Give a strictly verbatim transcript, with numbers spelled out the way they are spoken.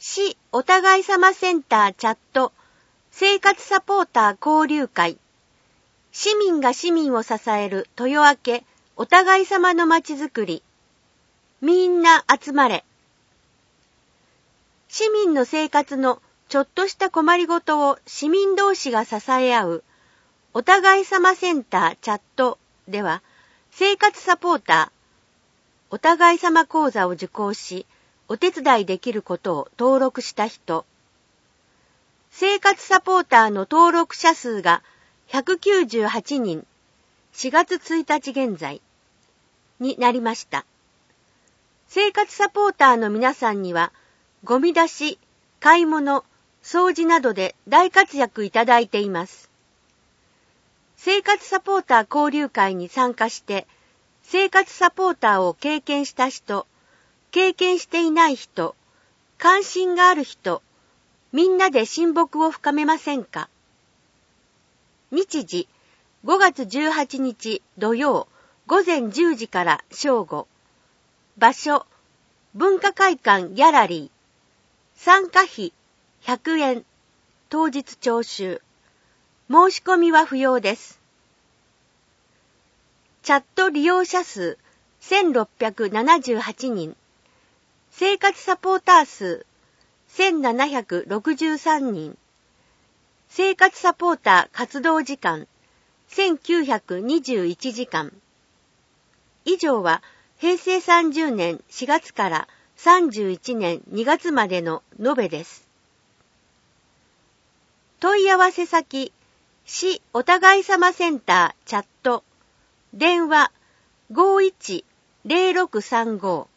市お互い様センターチャット生活サポーター交流会。市民が市民を支える豊明お互い様のまちづくり。みんな集まれ。市民の生活のちょっとした困りごとを市民同士が支え合うお互い様センターチャットでは、生活サポーターお互い様講座を受講し、お手伝いできることを登録した人、生活サポーターの登録者数がひゃくきゅうじゅうはちにん、しがつついたち現在になりました。生活サポーターの皆さんには、ゴミ出し、買い物、掃除などで大活躍いただいています。生活サポーター交流会に参加して、生活サポーターを経験した人、経験していない人、関心がある人、みんなで親睦を深めませんか？日時、ごがつじゅうはちにち土曜、ごぜんじゅうじから正午。場所、文化会館ギャラリー。参加費、ひゃくえん。当日徴収。申し込みは不要です。チャット利用者数、せんろっぴゃくななじゅうはちにん。生活サポーター数、せんななひゃくろくじゅうさんにん。生活サポーター活動時間、せんきゅうひゃくにじゅういちじかん。以上は、へいせいさんじゅうねんしがつからさんじゅういちねんにがつまでの延べです。問い合わせ先、市お互い様センターチャット、電話 ごいちゼロろくさんご